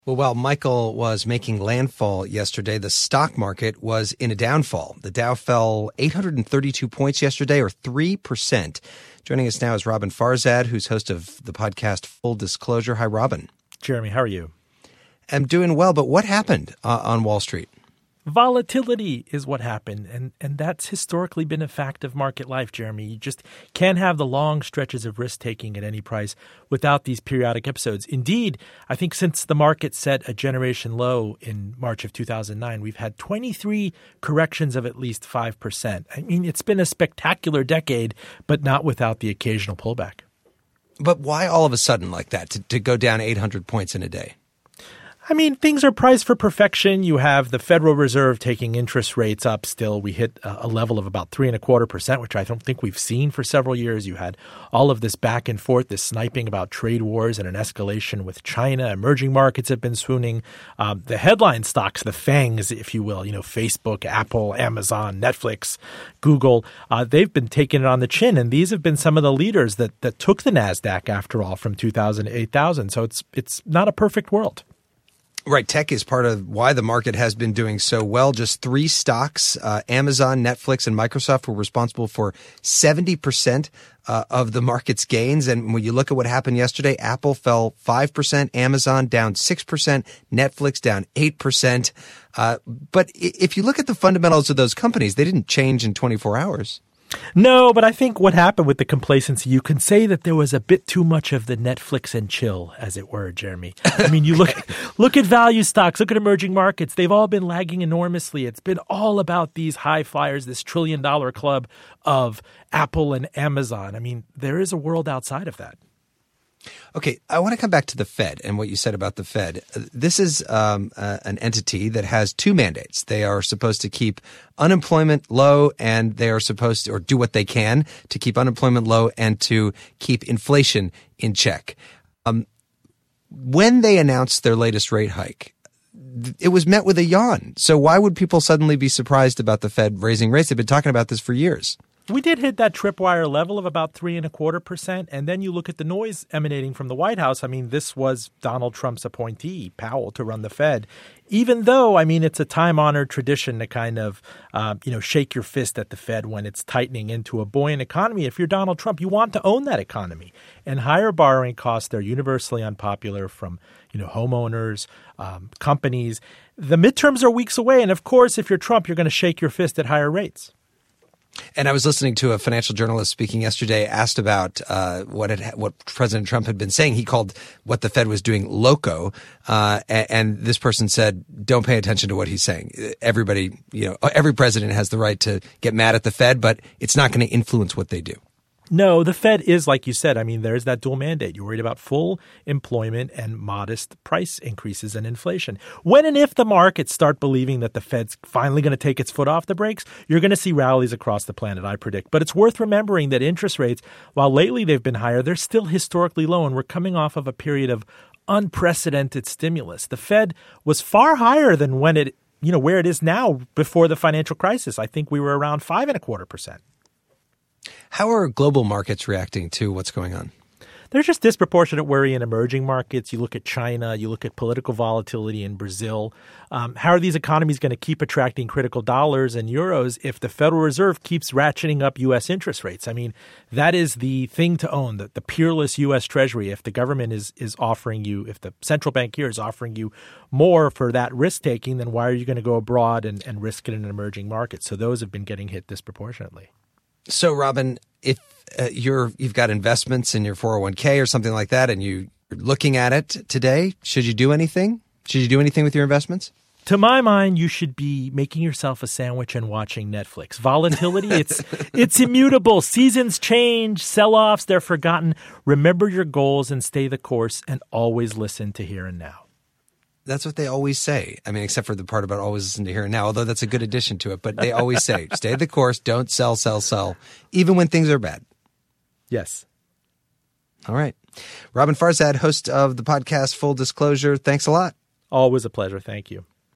Well, while Michael was making landfall yesterday, the stock market was in a downfall. The Dow fell 832 points yesterday, or 3%. Joining us now is Robin Farzad, who's host of the podcast Full Disclosure. Hi, Robin. Jeremy, how are you? I'm doing well, but what happened on Wall Street? Volatility is what happened, and that's historically been a fact of market life, Jeremy. You just can't have the long stretches of risk-taking at any price without these periodic episodes. Indeed, I think since the market set a generation low in March of 2009, we've had 23 corrections of at least 5%. I mean, it's been a spectacular decade, but not without the occasional pullback. But why all of a sudden like that, to go down 800 points in a day? I mean, things are priced for perfection. You have the Federal Reserve taking interest rates up still. We hit a level of about 3.25%, which I don't think we've seen for several years. You had all of this back and forth, this sniping about trade wars and an escalation with China. Emerging markets have been swooning. The headline stocks, the FANGs, if you will, Facebook, Apple, Amazon, Netflix, Google, they've been taking it on the chin. And these have been some of the leaders that took the NASDAQ, after all, from 2000 to 8,000. So it's not a perfect world. Right. Tech is part of why the market has been doing so well. Just three stocks, Amazon, Netflix, and Microsoft, were responsible for 70% of the market's gains. And when you look at what happened yesterday, Apple fell 5%, Amazon down 6%, Netflix down 8%. But if you look at the fundamentals of those companies, they didn't change in 24 hours. No, but I think what happened with the complacency, you can say that there was a bit too much of the Netflix and chill, as it were, Jeremy. I mean, you look at value stocks, look at emerging markets. They've all been lagging enormously. It's been all about these high flyers, this trillion-dollar club of Apple and Amazon. I mean, there is a world outside of that. Okay, I want to come back to the Fed and what you said about the Fed. This is an entity that has two mandates. They are supposed to keep unemployment low, and they are supposed to, or do what they can to keep unemployment low and to keep inflation in check. When they announced their latest rate hike, it was met with a yawn. So why would people suddenly be surprised about the Fed raising rates? They've been talking about this for years. We did hit that tripwire level of about 3.25%. And then you look at the noise emanating from the White House. I mean, this was Donald Trump's appointee, Powell, to run the Fed. Even though, I mean, it's a time-honored tradition to kind of, shake your fist at the Fed when it's tightening into a buoyant economy. If you're Donald Trump, you want to own that economy. And higher borrowing costs, they're universally unpopular from, homeowners, companies. The midterms are weeks away. And of course, if you're Trump, you're going to shake your fist at higher rates. And I was listening to a financial journalist speaking yesterday, asked about what President Trump had been saying. He called what the Fed was doing loco. And this person said, don't pay attention to what he's saying. Everybody, every president has the right to get mad at the Fed, but it's not going to influence what they do. No, the Fed is, like you said, I mean, there's that dual mandate. You're worried about full employment and modest price increases and inflation. When and if the markets start believing that the Fed's finally going to take its foot off the brakes, you're going to see rallies across the planet, I predict. But it's worth remembering that interest rates, while lately they've been higher, they're still historically low, and we're coming off of a period of unprecedented stimulus. The Fed was far higher than when it, where it is now before the financial crisis. I think we were around 5.25%. How are global markets reacting to what's going on? There's just disproportionate worry in emerging markets. You look at China, you look at political volatility in Brazil. How are these economies going to keep attracting critical dollars and euros if the Federal Reserve keeps ratcheting up U.S. interest rates? I mean, that is the thing to own, the peerless U.S. Treasury. If the government is offering you, if the central bank here is offering you more for that risk-taking, then why are you going to go abroad and risk it in an emerging market? So those have been getting hit disproportionately. So, Robin, if you've got investments in your 401k or something like that, and you're looking at it today, should you do anything? Should you do anything with your investments? To my mind, you should be making yourself a sandwich and watching Netflix. Volatility, it's immutable. Seasons change, sell-offs, they're forgotten. Remember your goals and stay the course, and always listen to Here and Now. That's what they always say. I mean, except for the part about always listen to Here and Now, although that's a good addition to it. But they always say, stay the course, don't sell, even when things are bad. Yes. All right. Robin Farzad, host of the podcast Full Disclosure, thanks a lot. Always a pleasure. Thank you.